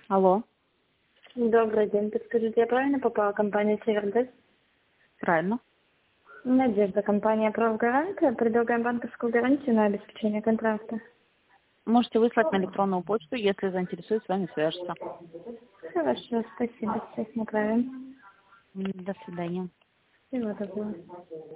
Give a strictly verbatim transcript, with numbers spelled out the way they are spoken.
Алло, Добрый день. Подскажите, я правильно попала в компанию «Севергаз»? правильно. Надежда, компания «Правгарант». Предлагаем банковскую гарантию на обеспечение контракта. Можете выслать на электронную почту, если заинтересует, с вами свяжется. Хорошо, спасибо. Сейчас направим. М, До свидания. Всего доброго.